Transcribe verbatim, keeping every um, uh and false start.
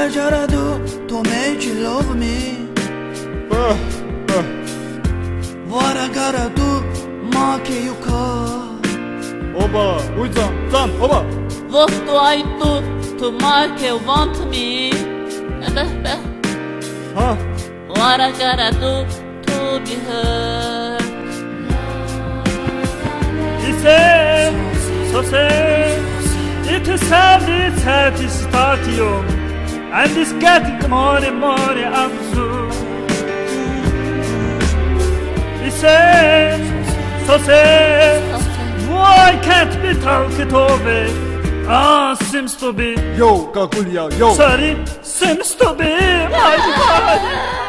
I gotta do to make you love me? uh, uh. What I gotta do make you call? Oba, 우이짱, 짱, 오바. What do I do to make you want me? Huh? What I gotta do to be heard? 이제 서세 it is sadly satisfaction and it's getting more and more absurd. 이제 서세 why can't be talked over? Ah, seems to be Yo, Kakulia, yo. sorry, seems to be my body.